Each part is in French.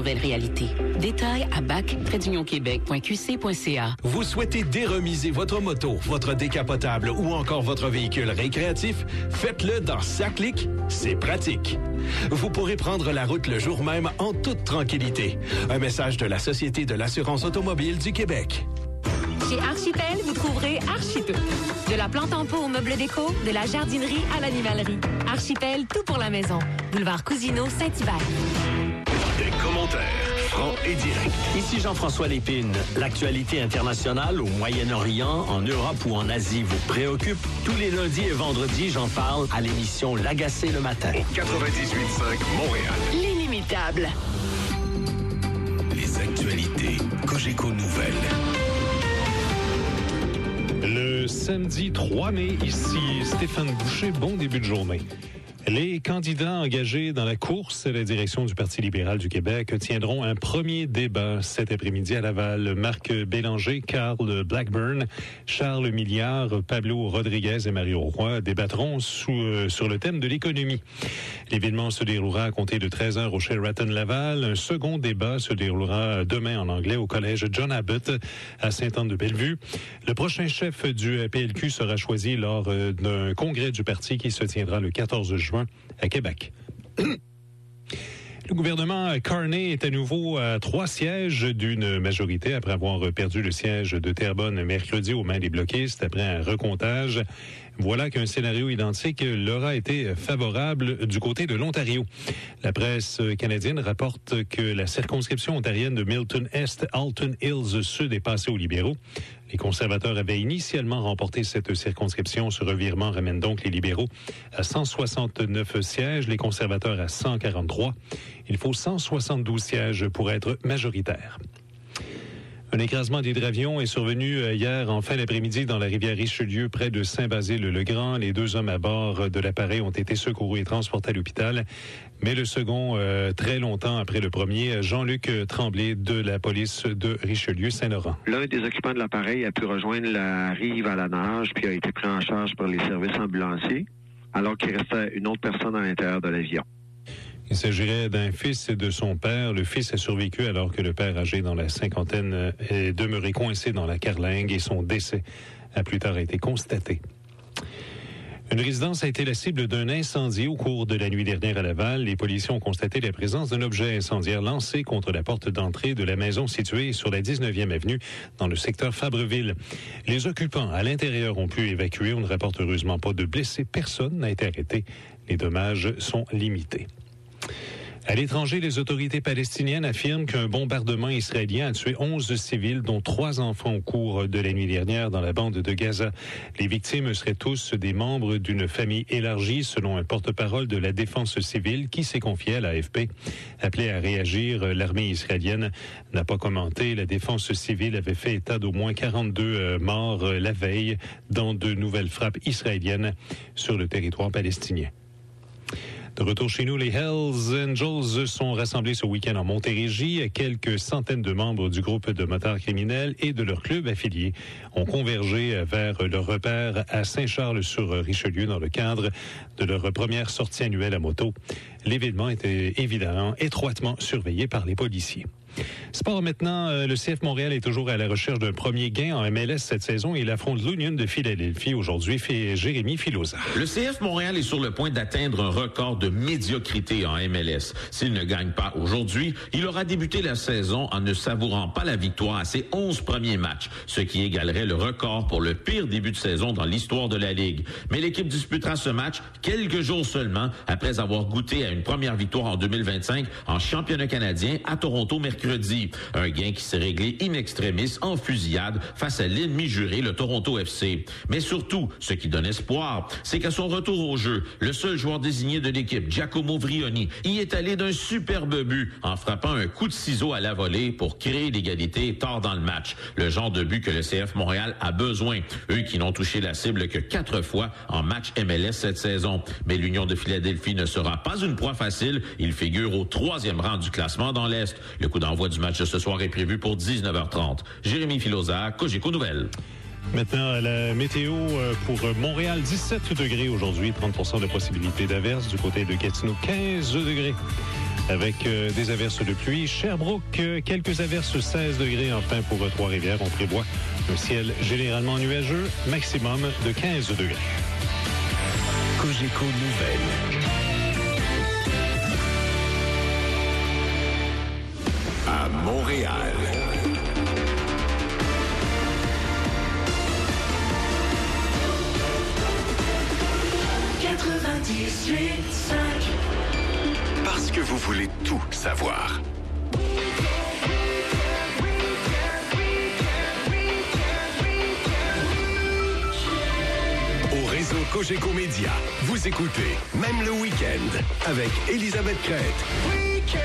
nouvelle réalité. Détails à bac-unionquebec.qc.ca. Vous souhaitez déremiser votre moto, votre décapotable ou encore votre véhicule récréatif? Faites-le dans Saclic, c'est pratique. Vous pourrez prendre la route le jour même en toute tranquillité. Un message de la Société de l'assurance automobile du Québec. Chez Archipel, vous trouverez Archipel. De la plante en pot au meuble déco, de la jardinerie à l'animalerie. Archipel, tout pour la maison. Boulevard Cousineau, Saint-Hubert. Des commentaires francs et directs. Ici Jean-François Lépine. L'actualité internationale au Moyen-Orient, en Europe ou en Asie vous préoccupe? Tous les lundis et vendredis, j'en parle à l'émission L'Agacé le matin. Au 98.5 Montréal. L'inimitable. Les actualités Cogeco Nouvelles. Le samedi 3 mai, ici Stéphane Boucher, bon début de journée. Les candidats engagés dans la course à la direction du Parti libéral du Québec tiendront un premier débat cet après-midi à Laval. Marc Bélanger, Carl Blackburn, Charles Milliard, Pablo Rodriguez et Mario Roy débattront sur le thème de l'économie. L'événement se déroulera à compter de 13h au Sheraton Laval. Un second débat se déroulera demain en anglais au collège John Abbott à Sainte-Anne-de-Bellevue. Le prochain chef du PLQ sera choisi lors d'un congrès du parti qui se tiendra le 14 juin à Québec. Le gouvernement Carney est à nouveau à 3 sièges d'une majorité après avoir perdu le siège de Terrebonne mercredi aux mains des bloquistes après un recomptage. Voilà qu'un scénario identique leur a été favorable du côté de l'Ontario. La presse canadienne rapporte que la circonscription ontarienne de Milton Est, Alton Hills Sud est passée aux libéraux. Les conservateurs avaient initialement remporté cette circonscription. Ce revirement ramène donc les libéraux à 169 sièges, les conservateurs à 143. Il faut 172 sièges pour être majoritaire. Un écrasement d'hydravion est survenu hier en fin d'après-midi dans la rivière Richelieu, près de Saint-Basile-le-Grand. Les 2 hommes à bord de l'appareil ont été secourus et transportés à l'hôpital. Mais le second, très longtemps après le premier, Jean-Luc Tremblay de la police de Richelieu-Saint-Laurent. L'un des occupants de l'appareil a pu rejoindre la rive à la nage puis a été pris en charge par les services ambulanciers, alors qu'il restait une autre personne à l'intérieur de l'avion. Il s'agirait d'un fils et de son père. Le fils a survécu alors que le père, âgé dans la cinquantaine, est demeuré coincé dans la carlingue et son décès a plus tard été constaté. Une résidence a été la cible d'un incendie au cours de la nuit dernière à Laval. Les policiers ont constaté la présence d'un objet incendiaire lancé contre la porte d'entrée de la maison située sur la 19e avenue dans le secteur Fabreville. Les occupants à l'intérieur ont pu évacuer. On ne rapporte heureusement pas de blessés. Personne n'a été arrêté. Les dommages sont limités. À l'étranger, les autorités palestiniennes affirment qu'un bombardement israélien a tué 11 civils, dont 3 enfants au cours de la nuit dernière dans la bande de Gaza. Les victimes seraient tous des membres d'une famille élargie, selon un porte-parole de la défense civile qui s'est confié à l'AFP. Appelé à réagir, l'armée israélienne n'a pas commenté. La défense civile avait fait état d'au moins 42 morts la veille dans de nouvelles frappes israéliennes sur le territoire palestinien. De retour chez nous, les Hells Angels sont rassemblés ce week-end en Montérégie. Quelques centaines de membres du groupe de motards criminels et de leurs clubs affiliés ont convergé vers leur repère à Saint-Charles-sur-Richelieu dans le cadre de leur première sortie annuelle à moto. L'événement était évidemment étroitement surveillé par les policiers. Sport maintenant, le CF Montréal est toujours à la recherche d'un premier gain en MLS cette saison. Il affronte l'Union de Philadelphie aujourd'hui, fait Jérémy Filosa. Le CF Montréal est sur le point d'atteindre un record de médiocrité en MLS. S'il ne gagne pas aujourd'hui, il aura débuté la saison en ne savourant pas la victoire à ses 11 premiers matchs, ce qui égalerait le record pour le pire début de saison dans l'histoire de la Ligue. Mais l'équipe disputera ce match quelques jours seulement après avoir goûté à une première victoire en 2025 en championnat canadien à Toronto mercredi. Un gain qui s'est réglé in extremis en fusillade face à l'ennemi juré, le Toronto FC. Mais surtout, ce qui donne espoir, c'est qu'à son retour au jeu, le seul joueur désigné de l'équipe, Giacomo Vrioni, y est allé d'un superbe but en frappant un coup de ciseau à la volée pour créer l'égalité tard dans le match. Le genre de but que le CF Montréal a besoin. Eux qui n'ont touché la cible que 4 fois en match MLS cette saison. Mais l'Union de Philadelphie ne sera pas une proie facile. Il figure au 3e rang du classement dans l'Est. Le coup d'envoi du match de ce soir est prévu pour 19h30. Jérémy Filosa, Cogeco Nouvelles. Maintenant, la météo pour Montréal, 17 degrés aujourd'hui, 30% de possibilité d'averse. Du côté de Gatineau, 15 degrés. avec des averses de pluie. Sherbrooke, quelques averses, 16 degrés. Enfin, pour Trois-Rivières, on prévoit un ciel généralement nuageux, maximum de 15 degrés. Cogeco Nouvelles. À Montréal. Parce que vous voulez tout savoir. Au réseau Cogeco Média, vous écoutez Même le week-end avec Elisabeth Crête.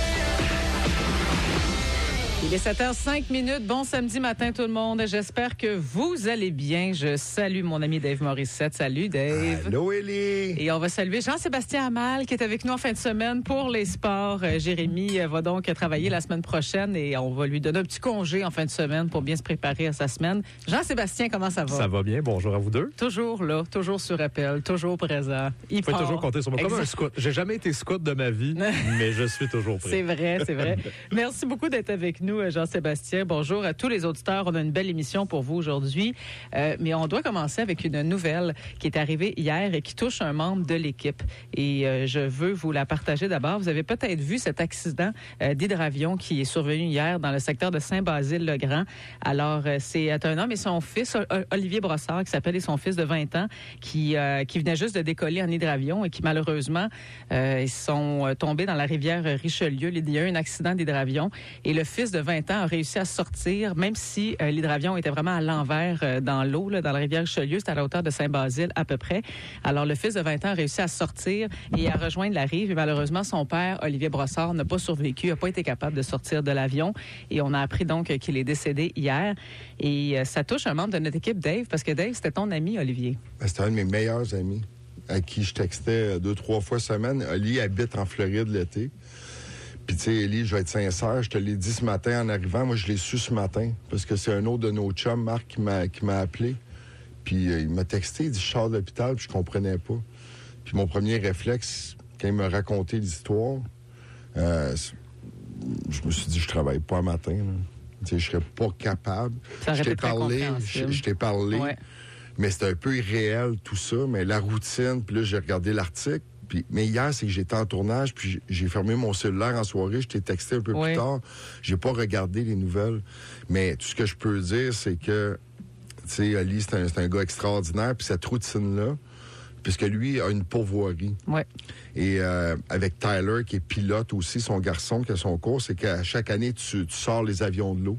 Il est 7h05. Bon samedi matin tout le monde. J'espère que vous allez bien. Je salue mon ami Dave Morissette. Salut Dave. Allô Élie. Et on va saluer Jean-Sébastien Amal qui est avec nous en fin de semaine pour les sports. Jérémy va donc travailler la semaine prochaine et on va lui donner un petit congé en fin de semaine pour bien se préparer à sa semaine. Jean-Sébastien, comment ça va? Ça va bien. Bonjour à vous deux. Toujours là, toujours sur appel, toujours présent. Il faut toujours compter sur moi. Comme un scout. J'ai jamais été scout de ma vie, mais je suis toujours prêt. C'est vrai, c'est vrai. Merci beaucoup d'être avec nous, Jean-Sébastien. Bonjour à tous les auditeurs. On a une belle émission pour vous aujourd'hui, mais on doit commencer avec une nouvelle qui est arrivée hier et qui touche un membre de l'équipe. Et je veux vous la partager d'abord. Vous avez peut-être vu cet accident d'hydravion qui est survenu hier dans le secteur de Saint-Basile-le-Grand. Alors, c'est un homme et son fils, Olivier Brossard, qui s'appelle, et son fils de 20 ans, qui venait juste de décoller en hydravion et qui, malheureusement, ils sont tombés dans la rivière Richelieu. Il y a eu un accident d'hydravion et le fils de 20 ans a réussi à sortir, même si l'hydravion était vraiment à l'envers dans l'eau, là, dans la rivière Richelieu. C'était à la hauteur de Saint-Basile, à peu près. Alors, le fils de 20 ans a réussi à sortir et à rejoindre la rive. Et malheureusement, son père, Olivier Brossard, n'a pas survécu, n'a pas été capable de sortir de l'avion. Et on a appris donc qu'il est décédé hier. Et ça touche un membre de notre équipe, Dave, parce que Dave, c'était ton ami, Olivier. C'était un de mes meilleurs amis, à qui je textais 2-3 fois semaine. Oli habite en Floride l'été. Puis, tu sais, Élie, je vais être sincère, je te l'ai dit ce matin en arrivant. Moi, je l'ai su ce matin, parce que c'est un autre de nos chums, Marc, qui m'a appelé. Puis, il m'a texté, il dit « Je sors de l'hôpital », puis je comprenais pas. Puis, mon premier réflexe, quand il m'a raconté l'histoire, je me suis dit « Je travaille pas un matin, là. Tu sais, je serais pas capable. » Je t'ai parlé, ouais. Mais c'était un peu irréel, tout ça. Mais la routine, puis là, j'ai regardé l'article. Mais hier, c'est que j'étais en tournage, puis j'ai fermé mon cellulaire en soirée. Je t'ai texté un peu plus tard. J'ai pas regardé les nouvelles. Mais tout ce que je peux dire, c'est que, tu sais, Ali, c'est un gars extraordinaire. Puis cette routine-là, puisque lui a une pourvoirie. Ouais. Et avec Tyler, qui est pilote aussi, son garçon qui a son cours, c'est qu'à chaque année, tu sors les avions de l'eau.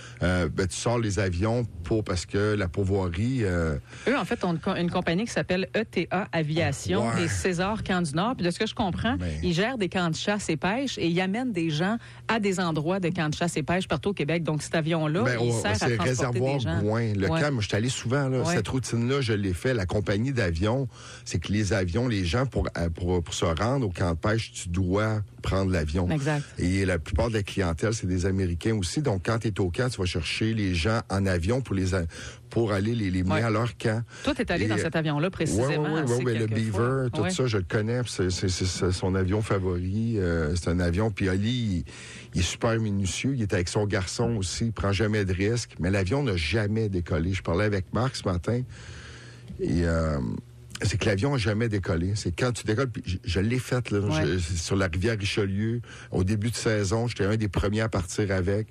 Tu sors les avions parce que la pourvoirie... Eux, en fait, ont une compagnie qui s'appelle ETA Aviation, des César Camps du Nord. Puis de ce que je comprends, ils gèrent des camps de chasse et pêche et ils amènent des gens à des endroits de camps de chasse et pêche partout au Québec. Donc, cet avion-là, il sert à transporter réservoir des gens. Gouin. Le camp, moi, je suis allé souvent. Là, cette routine-là, je l'ai fait. La compagnie d'avion, c'est que les avions, les gens, pour se rendre au camp de pêche, tu dois prendre l'avion. Exact. Et la plupart de la clientèle, c'est des Américains aussi. Donc, quand tu es au camp, tu vas chercher les gens en avion pour aller les mener à leur camp. Toi, tu es allé dans cet avion-là, précisément. Oui, le Beaver, tout ça, je le connais. C'est son avion favori. C'est un avion. Puis Ali, il est super minutieux. Il est avec son garçon aussi. Il prend jamais de risques. Mais l'avion n'a jamais décollé. Je parlais avec Marc ce matin. Et... c'est que l'avion n'a jamais décollé. C'est quand tu décolles, puis je l'ai fait là, sur la rivière Richelieu, au début de saison, j'étais un des premiers à partir avec.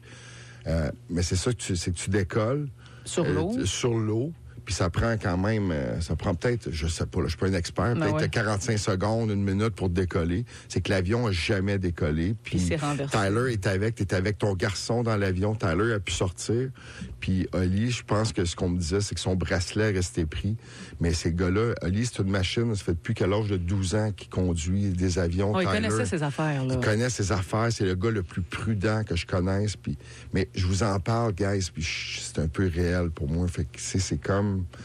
Mais c'est ça, c'est que tu décolles. Sur l'eau? Sur l'eau. Puis ça prend quand même, ça prend peut-être, je sais pas, là, je suis pas un expert, peut-être 45 secondes, 1 minute pour décoller. C'est que l'avion a jamais décollé. Puis il s'est renversé. Tyler t'es avec ton garçon dans l'avion. Tyler a pu sortir. Puis Oli, je pense que ce qu'on me disait, c'est que son bracelet restait pris. Mais ces gars-là, Oli, c'est une machine, ça fait depuis qu'à l'âge de 12 ans qu'il conduit des avions. Il connaissait ses affaires, là. Il connaît ses affaires. C'est le gars le plus prudent que je connaisse. Puis, mais je vous en parle, guys, puis c'est un peu réel pour moi. Fait que c'est comme...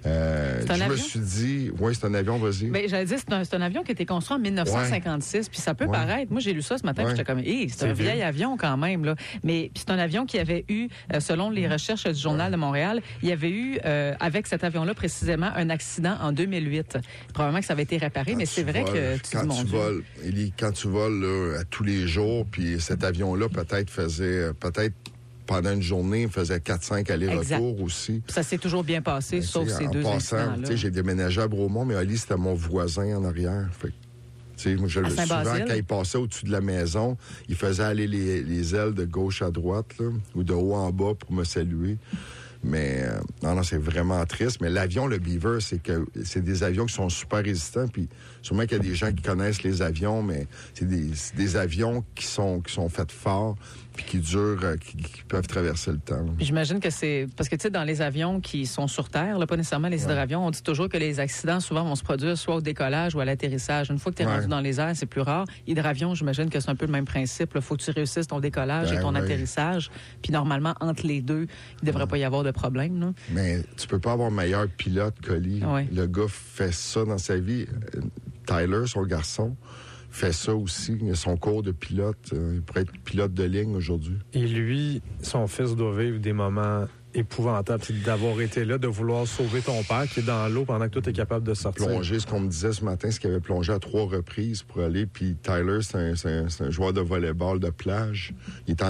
Je me suis dit, oui, c'est un avion, vas-y. Ben, j'allais dire, c'est un avion qui a été construit en 1956, puis ça peut paraître. Moi, j'ai lu ça ce matin, puis j'étais comme, c'est un vieil avion quand même, là. Mais c'est un avion qui avait eu, selon les recherches du Journal de Montréal, il y avait eu, avec cet avion-là, précisément, un accident en 2008. Probablement que ça avait été réparé, mais c'est vrai que tu dis, mon Dieu. Voles, Élie, quand tu voles là, à tous les jours, puis cet avion-là peut-être pendant une journée, il faisait 4-5 allers-retours aussi. Ça s'est toujours bien passé, sauf ces deux incidents-là. J'ai déménagé à Bromont, mais Ali, c'était mon voisin en arrière. Fait moi, je le souvent, quand il passait au-dessus de la maison, il faisait aller les ailes de gauche à droite, là, ou de haut en bas pour me saluer. Mais non, c'est vraiment triste. Mais l'avion, le Beaver, c'est des avions qui sont super résistants. Puis sûrement qu'il y a des gens qui connaissent les avions, mais c'est des avions qui sont faits forts, puis qui durent, qui peuvent traverser le temps. J'imagine que c'est parce que tu sais, dans les avions qui sont sur terre, là, pas nécessairement les hydravions, on dit toujours que les accidents souvent vont se produire soit au décollage ou à l'atterrissage. Une fois que tu es rendu dans les airs, c'est plus rare. Hydravion, j'imagine que c'est un peu le même principe. Il faut que tu réussisses ton décollage et ton atterrissage. Puis normalement, entre les deux, il ne devrait pas y avoir de problème. Là. Mais tu peux pas avoir meilleur pilote qu'Oli. Le gars fait ça dans sa vie. Tyler, son garçon, fait ça aussi. Il a son cours de pilote. Il pourrait être pilote de ligne aujourd'hui. Et lui, son fils doit vivre des moments épouvantables. C'est d'avoir été là, de vouloir sauver ton père qui est dans l'eau pendant que toi, tu es capable de sortir. Plonger, ce qu'on me disait ce matin, c'est qu'il avait plongé à 3 reprises pour aller. Puis Tyler, c'est un joueur de volleyball de plage. Il est en...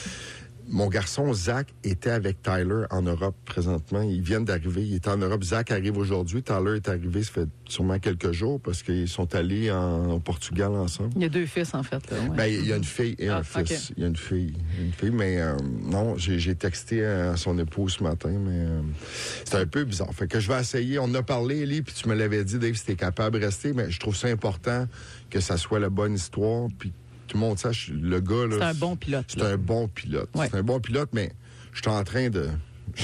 Mon garçon, Zach, était avec Tyler en Europe présentement. Ils viennent d'arriver. Il est en Europe. Zach arrive aujourd'hui. Tyler est arrivé, ça fait sûrement quelques jours parce qu'ils sont allés au Portugal ensemble. Il y a 2 fils, en fait. Là, Ben, il y a une fille et un fils. Okay. Il y a une fille, mais non, j'ai texté à son épouse ce matin, mais c'est un peu bizarre. Fait que je vais essayer. On en a parlé, Élie, puis tu me l'avais dit, Dave, si t'es capable de rester, mais je trouve ça important que ça soit la bonne histoire, puis tout le monde sache, le gars, là... C'est un bon pilote. C'est un bon pilote. Ouais. C'est un bon pilote, mais je suis en train de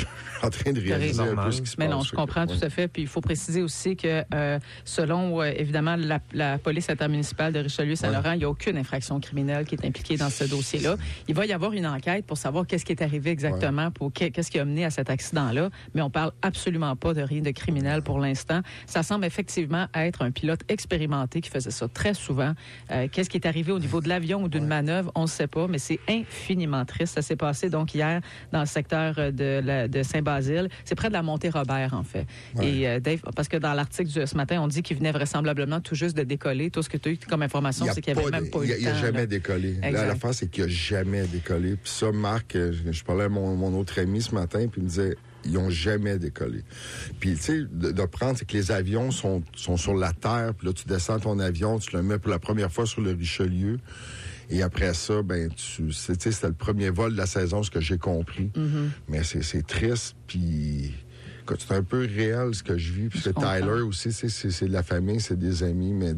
réaliser un peu ce qui se passe. Mais non, je comprends tout à fait. Puis il faut préciser aussi que selon, évidemment, la police intermunicipale de Richelieu-Saint-Laurent, il n'y a aucune infraction criminelle qui est impliquée dans ce dossier-là. Il va y avoir une enquête pour savoir qu'est-ce qui est arrivé exactement, pour qu'est-ce qui a mené à cet accident-là. Mais on parle absolument pas de rien de criminel pour l'instant. Ça semble effectivement être un pilote expérimenté qui faisait ça très souvent. Qu'est-ce qui est arrivé au niveau de l'avion ou d'une manœuvre, on ne sait pas, mais c'est infiniment triste. Ça s'est passé donc hier dans le secteur de Saint-Basile. C'est près de la montée Robert, en fait. Et Dave, parce que dans l'article de ce matin, on dit qu'il venait vraisemblablement tout juste de décoller. Tout ce que tu as eu comme information, c'est qu'il n'y avait même pas eu le temps. Il n'a jamais décollé. Là, l'affaire, c'est qu'il n'a jamais décollé. Puis ça, Marc, je parlais à mon autre ami ce matin, puis il me disait, ils n'ont jamais décollé. Puis, tu sais, de prendre, c'est que les avions sont sur la terre, puis là, tu descends ton avion, tu le mets pour la première fois sur le Richelieu. Et après ça, ben, c'était le premier vol de la saison, ce que j'ai compris. Mm-hmm. Mais c'est triste, puis c'est un peu réel ce que je vis. Puis Tyler aussi, c'est de la famille, c'est des amis, mais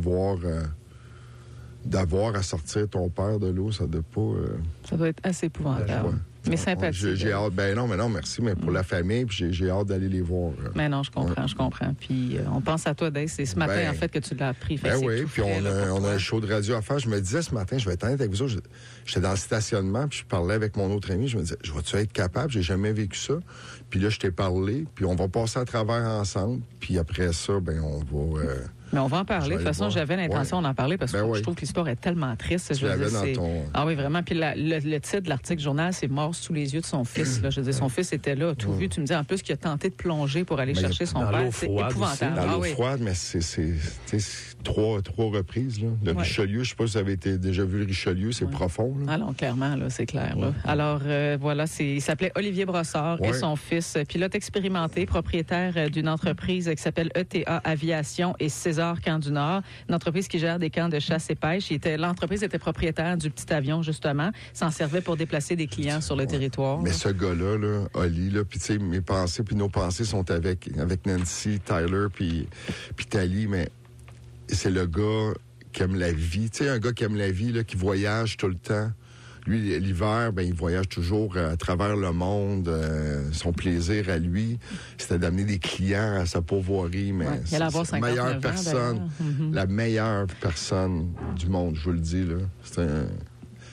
d'avoir à sortir ton père de l'eau, ça doit pas... Ça doit être assez épouvantable. Mais sympathique. J'ai hâte. Ben non, merci, mais pour la famille, puis j'ai hâte d'aller les voir. Mais non, je comprends. Puis on pense à toi, Dave. C'est ce matin, en fait, que tu l'as appris. Ben oui, puis on a un show de radio à faire. Je me disais ce matin, je vais être honnête avec vous autres, j'étais dans le stationnement, puis je parlais avec mon autre ami. Je me disais, je vais-tu être capable? J'ai jamais vécu ça. Puis là, je t'ai parlé, puis on va passer à travers ensemble. Puis après ça, ben on va... Mais on va en parler. De toute façon, j'avais l'intention d'en parler parce que je trouve que l'histoire est tellement triste. Ah oui, vraiment. Puis le titre de l'article journal, c'est « Mort sous les yeux de son fils ». Je veux dire, son fils était là, tout vu. Tu me dis en plus qu'il a tenté de plonger pour aller chercher son père. C'est épouvantable. Dans l'eau froide, mais c'est 3 reprises. Là. Le Richelieu, je ne sais pas si vous avez déjà vu le Richelieu, c'est profond. Là. Alors, clairement, là, c'est clair. Là. Alors, voilà, il s'appelait Olivier Brossard et son fils, pilote expérimenté, propriétaire d'une entreprise qui s'appelle ETA Aviation et César Camp du Nord, une entreprise qui gère des camps de chasse et pêche. L'entreprise était propriétaire du petit avion, justement, s'en servait pour déplacer des clients sur le territoire. Mais ce gars-là, Oli, puis tu sais, mes pensées puis nos pensées sont avec Nancy, Tyler puis Tali, mais c'est le gars qui aime la vie. Tu sais, un gars qui aime la vie, là, qui voyage tout le temps. Lui, l'hiver, ben, il voyage toujours à travers le monde. Son plaisir à lui, c'était d'amener des clients à sa pourvoirie. Mais c'est la meilleure personne, la meilleure personne du monde, je vous le dis. Là.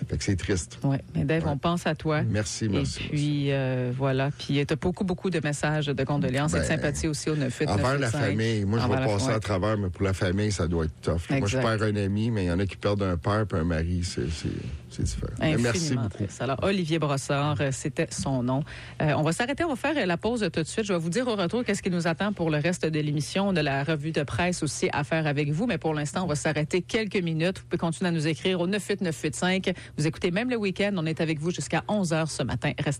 Fait que c'est triste. Oui, mais Dave, on pense à toi. Merci. Et puis, voilà. Puis, tu as beaucoup de messages de condoléances et de sympathie aussi au 9-8. Envers la famille. Moi, je vais passer à travers, mais pour la famille, ça doit être tough. Moi, je perds un ami, mais il y en a qui perdent un père et un mari. C'est différent. Merci beaucoup. Alors, Olivier Brossard, c'était son nom. On va s'arrêter, on va faire la pause tout de suite. Je vais vous dire au retour qu'est-ce qui nous attend pour le reste de l'émission. On a la revue de presse aussi à faire avec vous, mais pour l'instant, on va s'arrêter quelques minutes. Vous pouvez continuer à nous écrire au 98985. Vous écoutez Même le week-end. On est avec vous jusqu'à 11h ce matin. Restez